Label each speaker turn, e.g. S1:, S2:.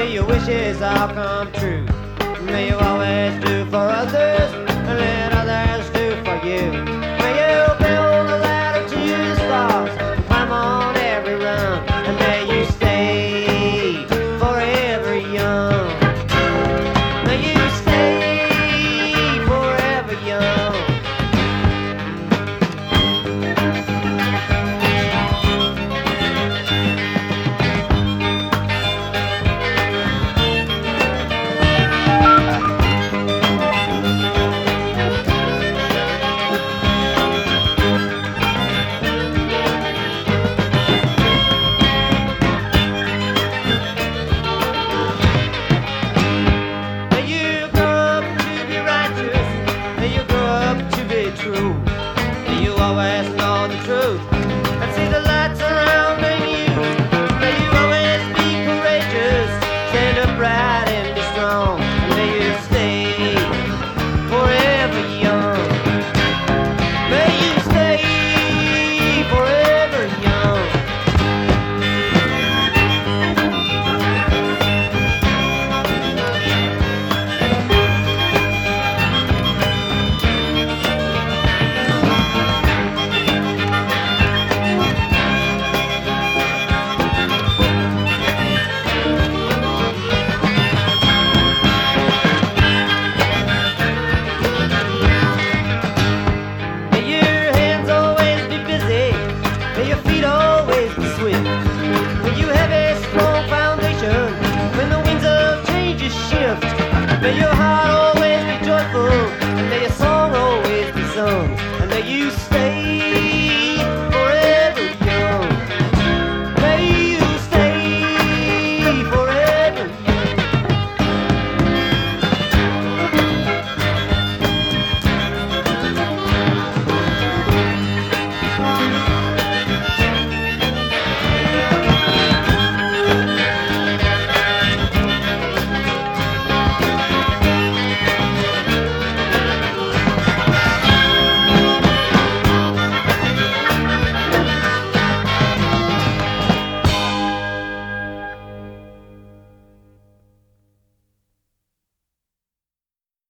S1: May your wishes all come true. May you always do for others and let others do for you. May you build a ladder to the stars and climb on every rung. And may you stay forever young. May you stay forever young. True. May you always know the truth and see the light surrounding you. May you always be courageous, stand upright and be strong. And may you stay forever young. May you stay forever young. May your feet always be swift. May you have a strong foundation when the winds of change shift. May your heart always be joyful, and may your song always be sung. And may you stay forever young. May you stay forever young.